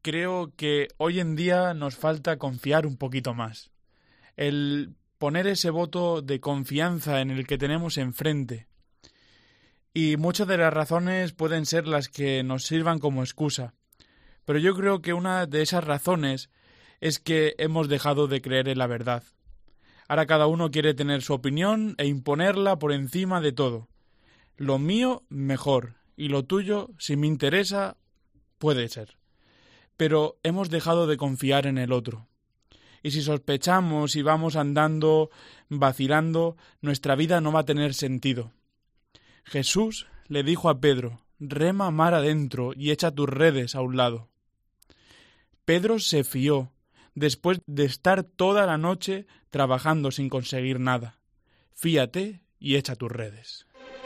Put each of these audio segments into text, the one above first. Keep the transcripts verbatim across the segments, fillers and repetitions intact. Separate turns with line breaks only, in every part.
creo que hoy en día nos falta confiar un poquito más. El poner ese voto de confianza en el que tenemos enfrente. Y muchas de las razones pueden ser las que nos sirvan como excusa. Pero yo creo que una de esas razones es que hemos dejado de creer en la verdad. Ahora cada uno quiere tener su opinión e imponerla por encima de todo. Lo mío, mejor, y lo tuyo, si me interesa, puede ser. Pero hemos dejado de confiar en el otro. Y si sospechamos y vamos andando, vacilando, nuestra vida no va a tener sentido. Jesús le dijo a Pedro, rema mar adentro y echa tus redes a un lado. Pedro se fió, después de estar toda la noche trabajando sin conseguir nada. Fíate y echa tus redes.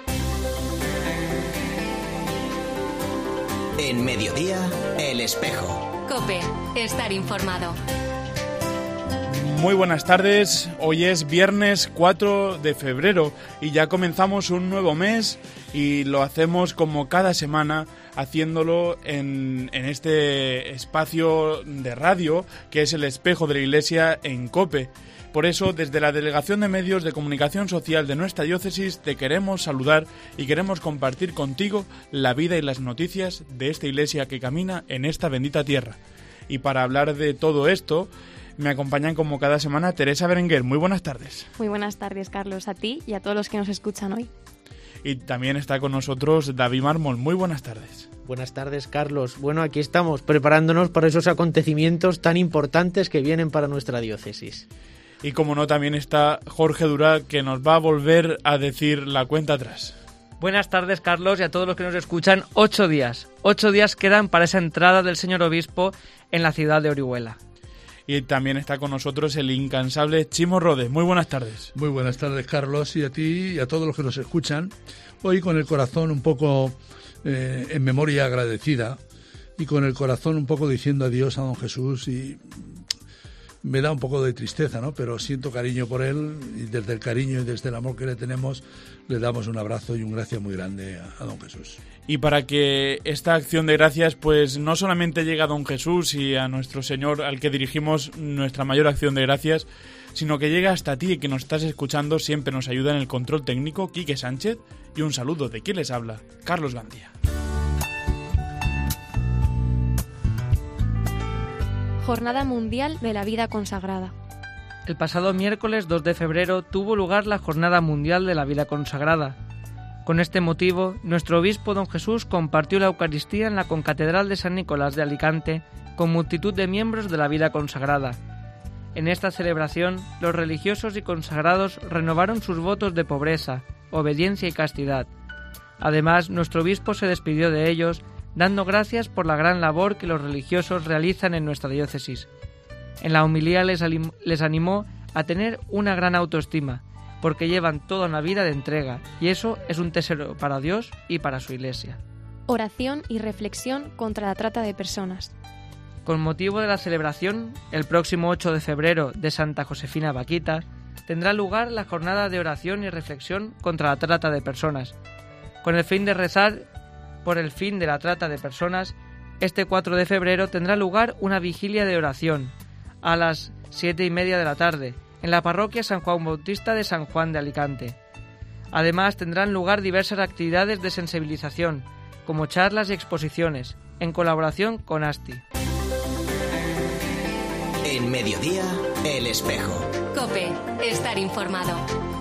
En Mediodía, El Espejo.
COPE, estar informado.
Muy buenas tardes, hoy es viernes cuatro de febrero y ya comenzamos un nuevo mes y lo hacemos como cada semana, haciéndolo en, en este espacio de radio que es El Espejo de la Iglesia en COPE. Por eso, desde la Delegación de Medios de Comunicación Social de nuestra diócesis, te queremos saludar y queremos compartir contigo la vida y las noticias de esta iglesia que camina en esta bendita tierra. Y para hablar de todo esto, me acompañan como cada semana Teresa Berenguer. Muy buenas tardes.
Muy buenas tardes, Carlos, a ti y a todos los que nos escuchan hoy.
Y también está con nosotros David Mármol. Muy buenas tardes.
Buenas tardes, Carlos. Bueno, aquí estamos, preparándonos para esos acontecimientos tan importantes que vienen para nuestra diócesis.
Y como no, también está Jorge Durá, que nos va a volver a decir la cuenta atrás.
Buenas tardes, Carlos, y a todos los que nos escuchan. Ocho días. Ocho días quedan para esa entrada del señor obispo en la ciudad de Orihuela.
Y también está con nosotros el incansable Chimo Rodes. Muy buenas tardes.
Muy buenas tardes, Carlos, y a ti y a todos los que nos escuchan. Hoy con el corazón un poco eh, en memoria agradecida y con el corazón un poco diciendo adiós a don Jesús, y me da un poco de tristeza, ¿no? Pero siento cariño por él y desde el cariño y desde el amor que le tenemos le damos un abrazo y un gracias muy grande a, a don Jesús.
Y para que esta acción de gracias pues no solamente llegue a don Jesús y a nuestro Señor al que dirigimos nuestra mayor acción de gracias, sino que llegue hasta ti y que nos estás escuchando, siempre nos ayuda en el control técnico Quique Sánchez, y un saludo de quien les habla, Carlos Gandía.
Jornada Mundial de la Vida Consagrada.
El pasado miércoles dos de febrero tuvo lugar la Jornada Mundial de la Vida Consagrada. Con este motivo, nuestro obispo don Jesús compartió la Eucaristía en la concatedral de San Nicolás de Alicante con multitud de miembros de la vida consagrada. En esta celebración, los religiosos y consagrados renovaron sus votos de pobreza, obediencia y castidad. Además, nuestro obispo se despidió de ellos, dando gracias por la gran labor que los religiosos realizan en nuestra diócesis. En la homilía les, alim- les animó a tener una gran autoestima, porque llevan toda una vida de entrega, y eso es un tesoro para Dios y para su Iglesia.
Oración y reflexión contra la trata de personas.
Con motivo de la celebración, el próximo ocho de febrero de Santa Josefina Vaquita, tendrá lugar la jornada de oración y reflexión contra la trata de personas. Con el fin de rezar por el fin de la trata de personas, este cuatro de febrero tendrá lugar una vigilia de oración a las siete y media de la tarde en la parroquia San Juan Bautista de San Juan de Alicante. Además, tendrán lugar diversas actividades de sensibilización, como charlas y exposiciones, en colaboración con ASTI.
En Mediodía, El Espejo.
COPE, estar informado.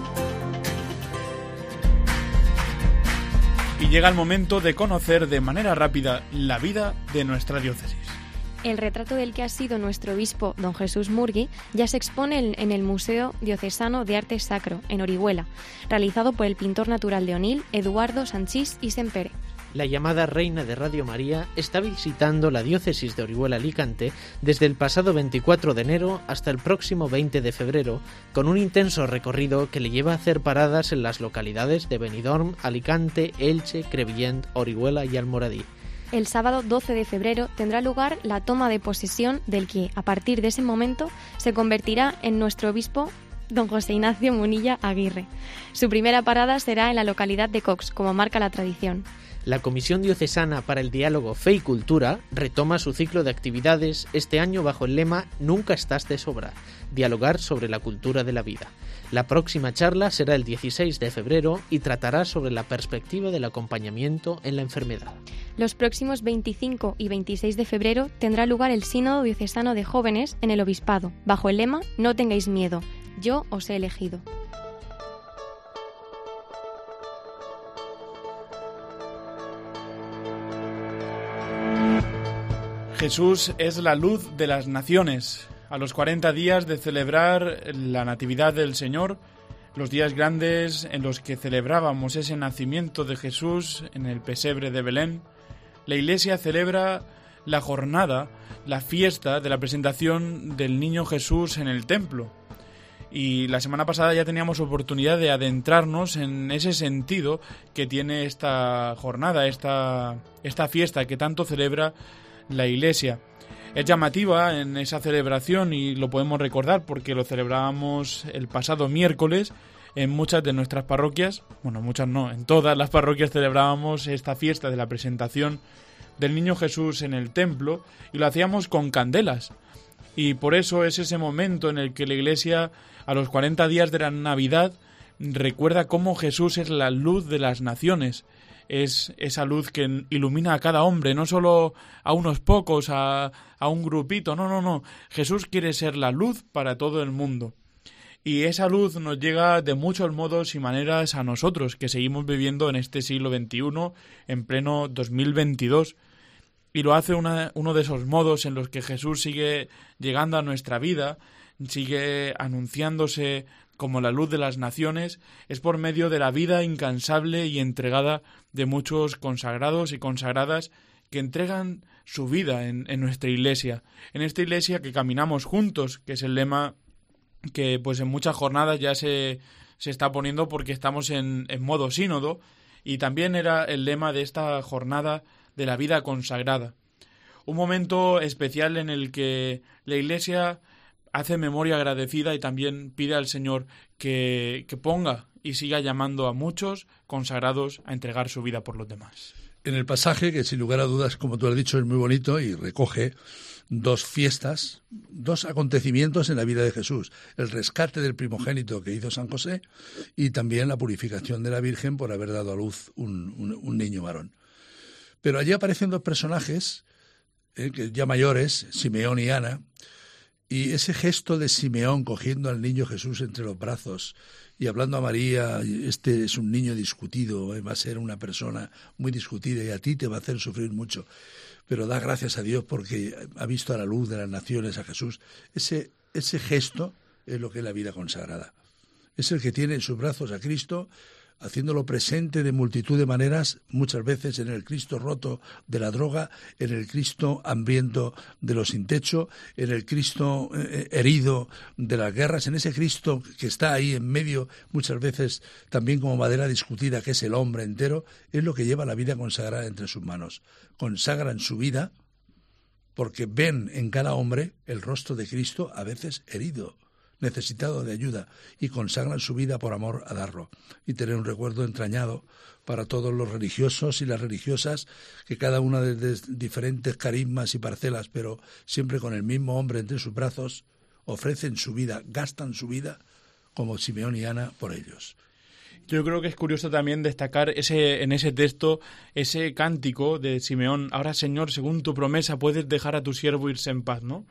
Y llega el momento de conocer de manera rápida la vida de nuestra diócesis.
El retrato del que ha sido nuestro obispo, don Jesús Murgui, ya se expone en, en el Museo Diocesano de Arte Sacro, en Orihuela, realizado por el pintor natural de Onil, Eduardo Sanchís y Sempere.
La llamada Reina de Radio María está visitando la diócesis de Orihuela-Alicante desde el pasado veinticuatro de enero hasta el próximo veinte de febrero, con un intenso recorrido que le lleva a hacer paradas en las localidades de Benidorm, Alicante, Elche, Crevillent, Orihuela y Almoradí.
El sábado doce de febrero tendrá lugar la toma de posesión del que, a partir de ese momento, se convertirá en nuestro obispo, don José Ignacio Munilla Aguirre. Su primera parada será en la localidad de Cox, como marca la tradición.
La Comisión Diocesana para el Diálogo Fe y Cultura retoma su ciclo de actividades este año bajo el lema Nunca estás de sobra, dialogar sobre la cultura de la vida. La próxima charla será el dieciséis de febrero y tratará sobre la perspectiva del acompañamiento en la enfermedad.
Los próximos veinticinco y veintiséis de febrero tendrá lugar el Sínodo Diocesano de Jóvenes en el Obispado, bajo el lema No tengáis miedo, yo os he elegido.
Jesús es la luz de las naciones. A los cuarenta días de celebrar la Natividad del Señor, los días grandes en los que celebrábamos ese nacimiento de Jesús en el pesebre de Belén, la Iglesia celebra la jornada, la fiesta de la presentación del niño Jesús en el templo. Y la semana pasada ya teníamos oportunidad de adentrarnos en ese sentido que tiene esta jornada, esta, esta fiesta que tanto celebra la Iglesia. Es llamativa en esa celebración y lo podemos recordar porque lo celebrábamos el pasado miércoles en muchas de nuestras parroquias, bueno, muchas no, en todas las parroquias celebrábamos esta fiesta de la presentación del Niño Jesús en el templo y lo hacíamos con candelas. Y por eso es ese momento en el que la Iglesia, a los cuarenta días de la Navidad, recuerda cómo Jesús es la luz de las naciones. Es esa luz que ilumina a cada hombre, no solo a unos pocos, a, a un grupito, no, no, no. Jesús quiere ser la luz para todo el mundo. Y esa luz nos llega de muchos modos y maneras a nosotros, que seguimos viviendo en este siglo veintiuno, en pleno dos mil veintidós. Y lo hace una, uno de esos modos en los que Jesús sigue llegando a nuestra vida, sigue anunciándose como la luz de las naciones, es por medio de la vida incansable y entregada de muchos consagrados y consagradas que entregan su vida en, en nuestra Iglesia, en esta Iglesia que caminamos juntos, que es el lema que pues en muchas jornadas ya se, se está poniendo porque estamos en, en modo sínodo, y también era el lema de esta jornada de la vida consagrada. Un momento especial en el que la Iglesia hace memoria agradecida y también pide al Señor que, que ponga y siga llamando a muchos consagrados a entregar su vida por los demás.
En el pasaje, que sin lugar a dudas, como tú has dicho, es muy bonito y recoge dos fiestas, dos acontecimientos en la vida de Jesús. El rescate del primogénito que hizo San José y también la purificación de la Virgen por haber dado a luz un, un, un niño varón. Pero allí aparecen dos personajes eh, que ya mayores, Simeón y Ana, y ese gesto de Simeón cogiendo al niño Jesús entre los brazos y hablando a María, este es un niño discutido, va a ser una persona muy discutida y a ti te va a hacer sufrir mucho, pero da gracias a Dios porque ha visto a la luz de las naciones a Jesús. Ese, ese gesto es lo que es la vida consagrada. Es el que tiene en sus brazos a Cristo, haciéndolo presente de multitud de maneras, muchas veces en el Cristo roto de la droga, en el Cristo hambriento de los sin techo, en el Cristo eh, herido de las guerras, en ese Cristo que está ahí en medio, muchas veces también como madera discutida, que es el hombre entero, es lo que lleva la vida consagrada entre sus manos. Consagran su vida porque ven en cada hombre el rostro de Cristo, a veces herido, necesitado de ayuda, y consagran su vida por amor a darlo y tener un recuerdo entrañado para todos los religiosos y las religiosas, que cada una de diferentes carismas y parcelas, pero siempre con el mismo hombre entre sus brazos, ofrecen su vida, gastan su vida como Simeón y Ana por ellos.
Yo creo que es curioso también destacar ese en ese texto, ese cántico de Simeón: ahora, Señor, según tu promesa, puedes dejar a tu siervo irse en paz, ¿no?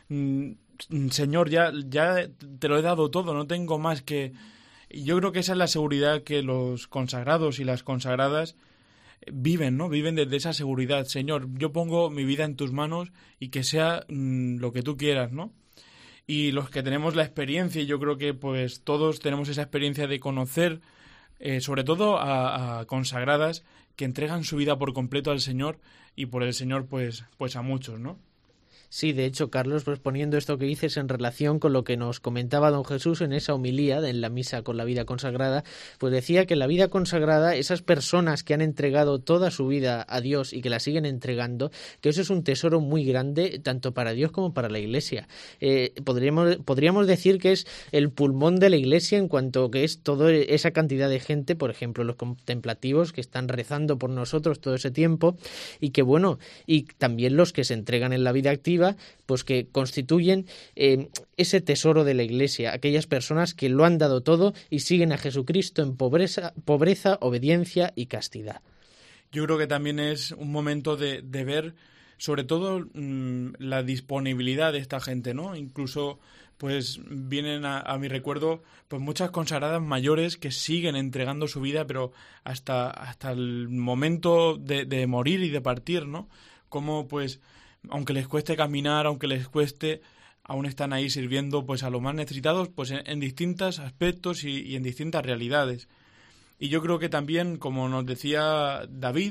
Señor, ya, ya te lo he dado todo, no tengo más que... Yo creo que esa es la seguridad que los consagrados y las consagradas viven, ¿no? Viven desde esa seguridad. Señor, yo pongo mi vida en tus manos y que sea mmm, lo que tú quieras, ¿no? Y los que tenemos la experiencia, yo creo que pues todos tenemos esa experiencia de conocer, eh, sobre todo a, a consagradas que entregan su vida por completo al Señor y por el Señor pues, pues a muchos, ¿no?
Sí, de hecho, Carlos, pues poniendo esto que dices en relación con lo que nos comentaba don Jesús en esa homilía en la misa con la vida consagrada, pues decía que la vida consagrada, esas personas que han entregado toda su vida a Dios y que la siguen entregando, que eso es un tesoro muy grande tanto para Dios como para la Iglesia. Eh, podríamos, podríamos decir que es el pulmón de la Iglesia en cuanto que es toda esa cantidad de gente, por ejemplo, los contemplativos que están rezando por nosotros todo ese tiempo y que, bueno, y también los que se entregan en la vida activa, pues que constituyen eh, ese tesoro de la Iglesia, aquellas personas que lo han dado todo y siguen a Jesucristo en pobreza, pobreza, obediencia y castidad.
Yo creo que también es un momento de, de ver, sobre todo, mmm, la disponibilidad de esta gente, ¿no? Incluso, pues, vienen a, a mi recuerdo, pues, muchas consagradas mayores que siguen entregando su vida, pero hasta, hasta el momento de, de morir y de partir, ¿no? Como, pues, aunque les cueste caminar, aunque les cueste, aún están ahí sirviendo pues a los más necesitados pues en, en distintos aspectos y, y en distintas realidades. Y yo creo que también, como nos decía David,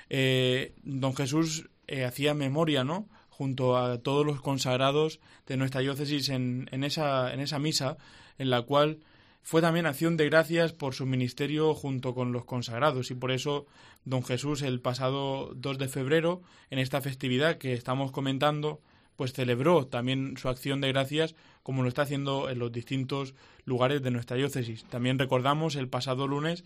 eh, don Jesús eh, hacía memoria, ¿no?, junto a todos los consagrados de nuestra diócesis en, en, esa, en esa misa, en la cual fue también acción de gracias por su ministerio junto con los consagrados, y por eso don Jesús el pasado dos de febrero, en esta festividad que estamos comentando, pues celebró también su acción de gracias como lo está haciendo en los distintos lugares de nuestra diócesis. También recordamos el pasado lunes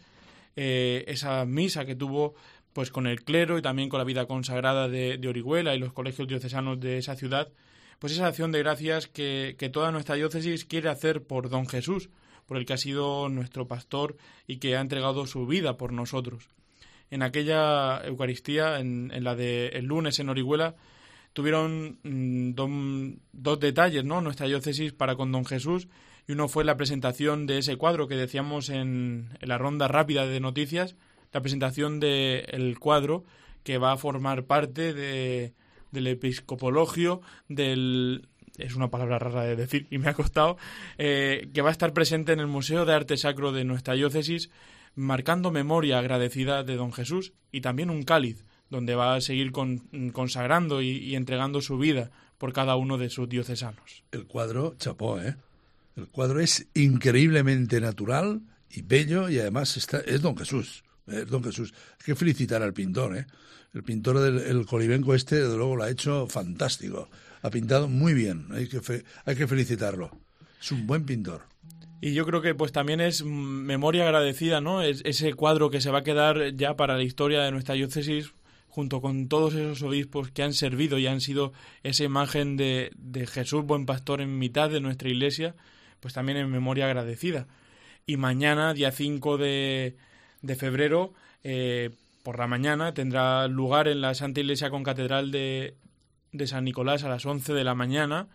eh, esa misa que tuvo pues con el clero y también con la vida consagrada de, de Orihuela y los colegios diocesanos de esa ciudad, pues esa acción de gracias que, que toda nuestra diócesis quiere hacer por don Jesús, por el que ha sido nuestro pastor y que ha entregado su vida por nosotros. En aquella Eucaristía, en, en la de el lunes en Orihuela, tuvieron mmm, don, dos detalles, ¿no?, nuestra diócesis para con don Jesús, y uno fue la presentación de ese cuadro que decíamos en, en la ronda rápida de noticias, la presentación del cuadro que va a formar parte de, del episcopologio, del... es una palabra rara de decir y me ha costado, eh, que va a estar presente en el Museo de Arte Sacro de nuestra diócesis, marcando memoria agradecida de don Jesús, y también un cáliz, donde va a seguir con, consagrando y, y entregando su vida por cada uno de sus diocesanos.
El cuadro, chapó, ¿eh? El cuadro es increíblemente natural y bello, y además está, es don Jesús, es don Jesús. Hay que felicitar al pintor, ¿eh? El pintor del el colibenco este, desde luego, lo ha hecho fantástico. Ha pintado muy bien, hay que, fe, hay que felicitarlo. Es un buen pintor.
Y yo creo que pues también es memoria agradecida, ¿no? Es ese cuadro que se va a quedar ya para la historia de nuestra diócesis, junto con todos esos obispos que han servido y han sido esa imagen de, de Jesús buen pastor en mitad de nuestra iglesia, pues también en memoria agradecida. Y mañana, día cinco de, de febrero, eh, por la mañana, tendrá lugar en la Santa Iglesia Concatedral de, de San Nicolás a las once de la mañana,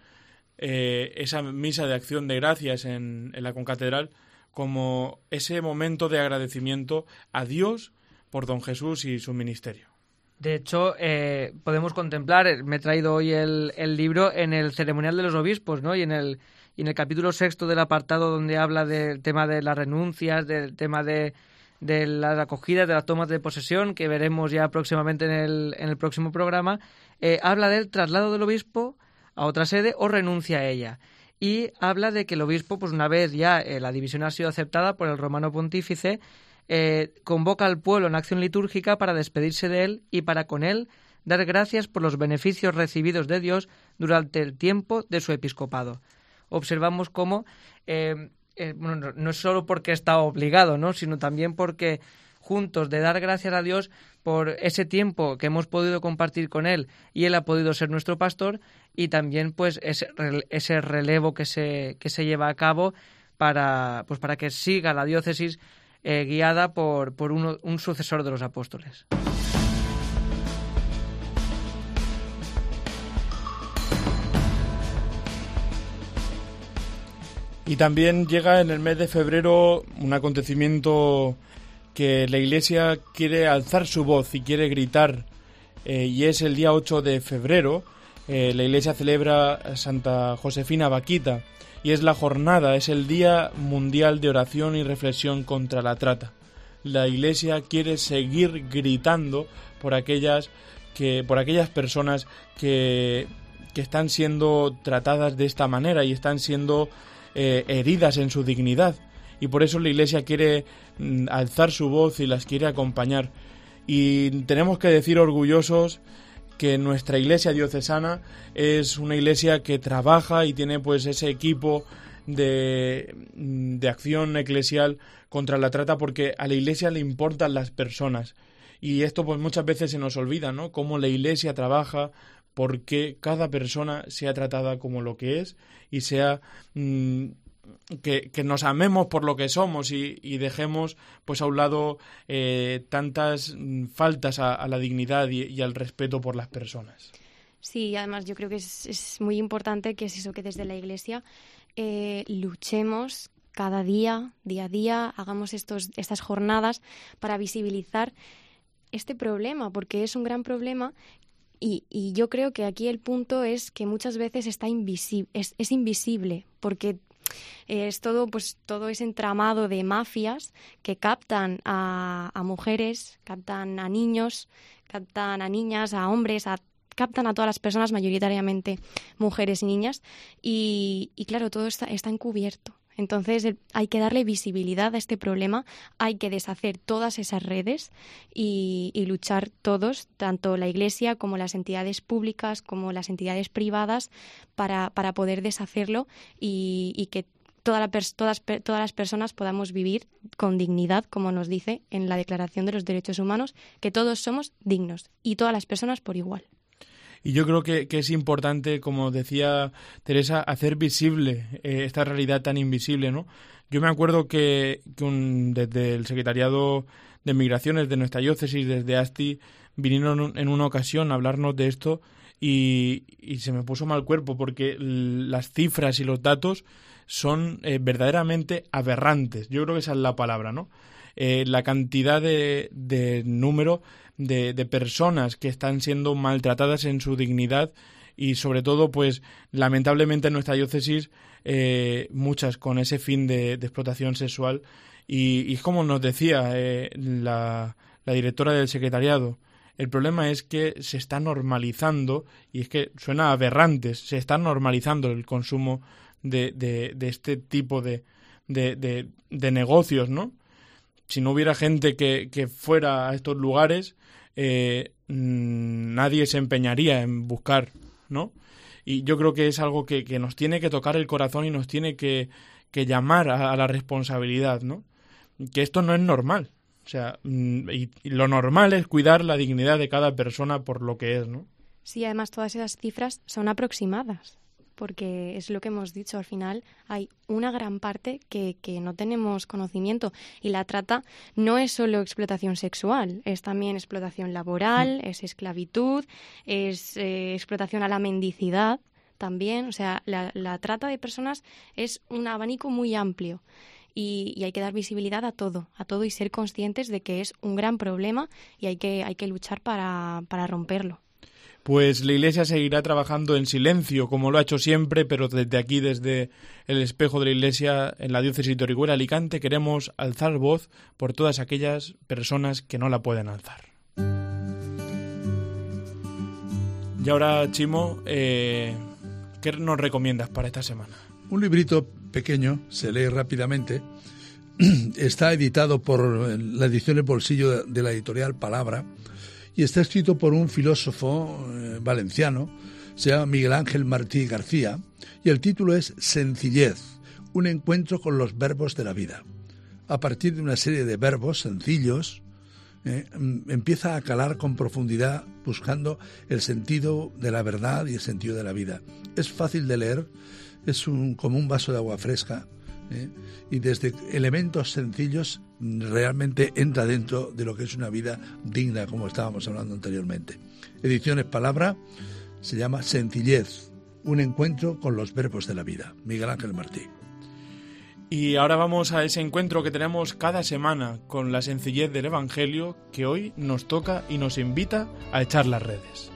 eh, esa misa de acción de gracias en, en la Concatedral, como ese momento de agradecimiento a Dios por don Jesús y su ministerio.
De hecho, eh, podemos contemplar, me he traído hoy el, el libro, en el ceremonial de los obispos, ¿no? Y en el, y en el capítulo sexto del apartado donde habla del tema de las renuncias, del tema de, de las acogidas, de las tomas de posesión, que veremos ya próximamente en el, en el próximo programa, eh, habla del traslado del obispo a otra sede o renuncia a ella. Y habla de que el obispo, pues una vez ya eh, la división ha sido aceptada por el romano pontífice, Eh, convoca al pueblo en acción litúrgica para despedirse de él y para con él dar gracias por los beneficios recibidos de Dios durante el tiempo de su episcopado. Observamos cómo, eh, eh, bueno, no, no es solo porque está obligado, ¿no?, sino también porque juntos de dar gracias a Dios por ese tiempo que hemos podido compartir con él y él ha podido ser nuestro pastor, y también pues ese, ese relevo que se, que se lleva a cabo para, pues, para que siga la diócesis Eh, guiada por, por uno, un sucesor de los apóstoles.
Y también llega en el mes de febrero un acontecimiento que la Iglesia quiere alzar su voz y quiere gritar, eh, y es el día ocho de febrero. Eh, la Iglesia celebra Santa Josefina Vaquita, y es la jornada, es el Día Mundial de Oración y Reflexión contra la Trata. La Iglesia quiere seguir gritando por aquellas que, por aquellas personas que, que están siendo tratadas de esta manera y están siendo eh, heridas en su dignidad. Y por eso la Iglesia quiere mm, alzar su voz y las quiere acompañar. Y tenemos que decir orgullosos que nuestra Iglesia diocesana es una Iglesia que trabaja y tiene pues ese equipo de, de acción eclesial contra la trata, porque a la Iglesia le importan las personas. Y esto pues muchas veces se nos olvida, ¿no? Cómo la Iglesia trabaja porque cada persona sea tratada como lo que es y sea mmm, que, que nos amemos por lo que somos y, y dejemos pues a un lado eh, tantas faltas a, a la dignidad y, y al respeto por las personas.
Sí, además yo creo que es, es muy importante que es eso, que desde la Iglesia eh, luchemos cada día, día a día, hagamos estos, estas jornadas para visibilizar este problema, porque es un gran problema. Y, y yo creo que aquí el punto es que muchas veces está invisible, es, es invisible, porque es todo, pues todo ese entramado de mafias que captan a, a mujeres, captan a niños, captan a niñas, a hombres, a, captan a todas las personas, mayoritariamente mujeres y niñas, y, y claro, todo está, está encubierto. Entonces hay que darle visibilidad a este problema, hay que deshacer todas esas redes y, y luchar todos, tanto la Iglesia como las entidades públicas, como las entidades privadas, para, para poder deshacerlo y, y que toda la pers- todas, todas las personas podamos vivir con dignidad, como nos dice en la Declaración de los Derechos Humanos, que todos somos dignos y todas las personas por igual.
Y yo creo que, que es importante, como decía Teresa, hacer visible eh, esta realidad tan invisible, ¿no? Yo me acuerdo que, que un, desde el Secretariado de Migraciones de nuestra diócesis, desde ASTI, vinieron en una ocasión a hablarnos de esto y, y se me puso mal cuerpo porque las cifras y los datos son eh, verdaderamente aberrantes. Yo creo que esa es la palabra, ¿no? Eh, la cantidad de, de número de, de personas que están siendo maltratadas en su dignidad y sobre todo, pues lamentablemente en nuestra diócesis eh, muchas con ese fin de, de explotación sexual y, y como nos decía eh, la, la directora del secretariado, el problema es que se está normalizando, y es que suena aberrante, se está normalizando el consumo de, de, de este tipo de, de, de, de negocios, ¿no? Si no hubiera gente que, que fuera a estos lugares, eh, nadie se empeñaría en buscar, ¿no? Y yo creo que es algo que, que nos tiene que tocar el corazón y nos tiene que, que llamar a, a la responsabilidad, ¿no? Que esto no es normal. O sea, y, y lo normal es cuidar la dignidad de cada persona por lo que es, ¿no?
Sí, además todas esas cifras son aproximadas, porque es lo que hemos dicho, al final hay una gran parte que, que no tenemos conocimiento y la trata no es solo explotación sexual, es también explotación laboral, es esclavitud, es eh, explotación a la mendicidad también, o sea, la, la trata de personas es un abanico muy amplio y, y hay que dar visibilidad a todo, a todo y ser conscientes de que es un gran problema y hay que, hay que luchar para, para romperlo.
Pues la Iglesia seguirá trabajando en silencio, como lo ha hecho siempre, pero desde aquí, desde el espejo de la Iglesia, en la diócesis de Orihuela Alicante, queremos alzar voz por todas aquellas personas que no la pueden alzar. Y ahora, Chimo, eh, ¿qué nos recomiendas para esta semana?
Un librito pequeño, se lee rápidamente, está editado por la edición de bolsillo de la editorial Palabra, y está escrito por un filósofo eh, valenciano, se llama Miguel Ángel Martí García, y el título es Sencillez, un encuentro con los verbos de la vida. A partir de una serie de verbos sencillos, eh, empieza a calar con profundidad buscando el sentido de la verdad y el sentido de la vida. Es fácil de leer, es un, como un vaso de agua fresca, ¿eh? Y desde elementos sencillos realmente entra dentro de lo que es una vida digna, como estábamos hablando anteriormente. Ediciones Palabra, se llama Sencillez, un encuentro con los verbos de la vida. Miguel Ángel Martí.
Y ahora vamos a ese encuentro que tenemos cada semana con la sencillez del Evangelio, que hoy nos toca y nos invita a echar las redes.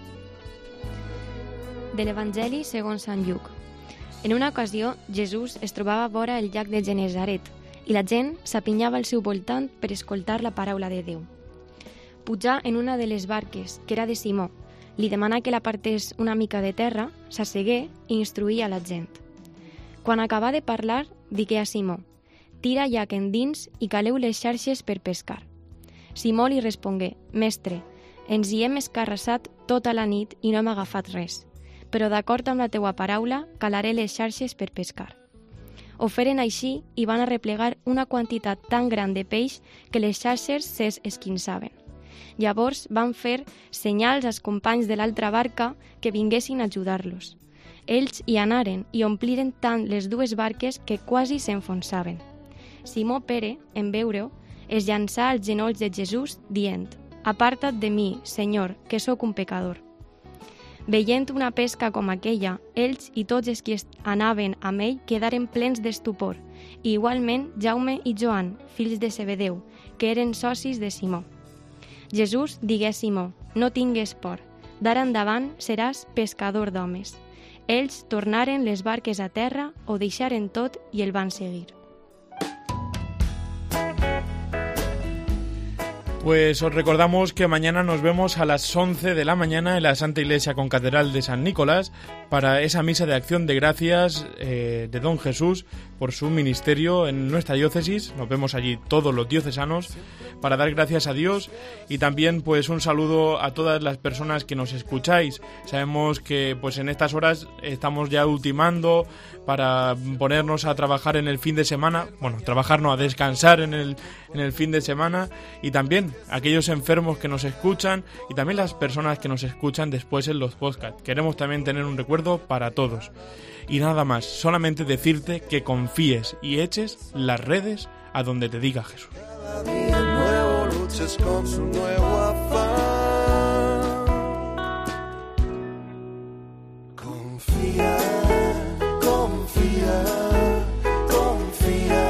De l'Evangeli segons Sant Lluc. En una ocasió, Jesús es trobava vora el llac de Genesaret i la gent s'apinyava al seu voltant per escoltar la paraula de Déu. Pujà en una de les barques, que era de Simó, Li demanà que l'apartés una mica de terra, s'assegué i instruïa la gent. Quan acabà de parlar, digué a Simó: «Tira llac endins i caleu les xarxes per pescar». Simó li respongué: «Mestre, ens hi hem escarrassat tota la nit i no hem agafat res, però d'acord amb la teua paraula calaré les xarxes per pescar». Ho feren així i van arreplegar una quantitat tan gran de peix que les xarxes s'esquinçaven. Llavors van fer senyals als companys de l'altra barca que vinguessin a ajudar-los. Ells hi anaren i ompliren tant les dues barques que quasi s'enfonsaven. Simó Pere, en veure-ho, es llançà als genolls de Jesús dient: «Aparta't de mi, Senyor, que sóc un pecador». Veient una pesca com aquella, ells i tots els que anaven amb ell quedaren plens d'estupor, i igualment Jaume i Joan, fills de Zebedeu, que eren socis de Simó. Jesús digué a Simó: «No tingues por, d'ara endavant seràs pescador d'homes». Ells tornaren les barques a terra, ho deixaren tot i el van seguir.
Pues os recordamos que mañana nos vemos a las once de la mañana en la Santa Iglesia Concatedral de San Nicolás para esa misa de acción de gracias eh, de Don Jesús por su ministerio en nuestra diócesis. Nos vemos allí todos los diocesanos para dar gracias a Dios, y también pues un saludo a todas las personas que nos escucháis. Sabemos que pues en estas horas estamos ya ultimando para ponernos a trabajar en el fin de semana, bueno, trabajar no, a descansar en el, en el fin de semana, y también aquellos enfermos que nos escuchan y también las personas que nos escuchan después en los podcasts. Queremos también tener un recuerdo para todos. Y nada más, solamente decirte que confíes y eches las redes a donde te diga Jesús.
Cada día nuevo luches con su nuevo afán. Confía, confía, confía.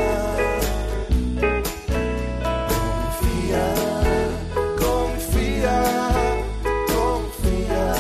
Confía, confía, confía.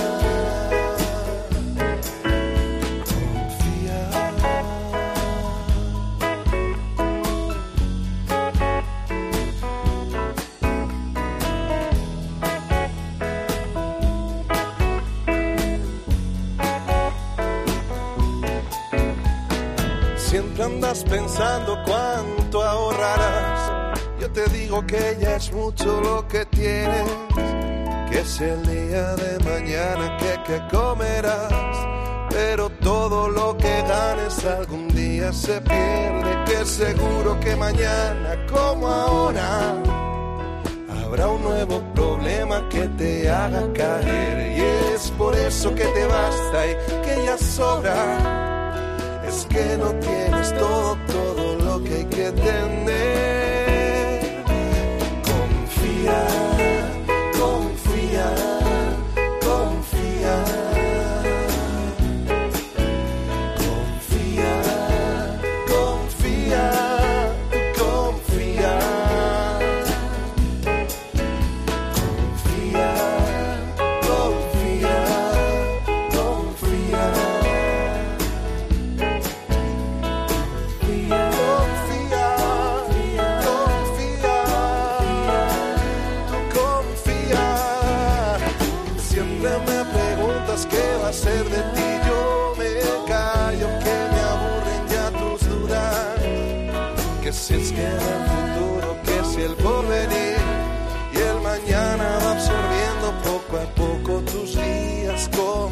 Siempre andas pensando cuánto ahorrarás. Yo te digo que ya es mucho lo que tienes, que es el día de mañana que, que comerás. Pero todo lo que ganes algún día se pierde, que seguro que mañana como ahora habrá un nuevo problema que te haga caer. Y es por eso que te basta y que ya sobra. Es que no tienes todo, todo lo que hay que tener. Confía, confía, confía. Confía, confía, confía. Confía, confía, confía. Ser de ti yo me callo, que me aburren ya tus dudas, que si es que el futuro, que si el porvenir, y el mañana va absorbiendo poco a poco tus días con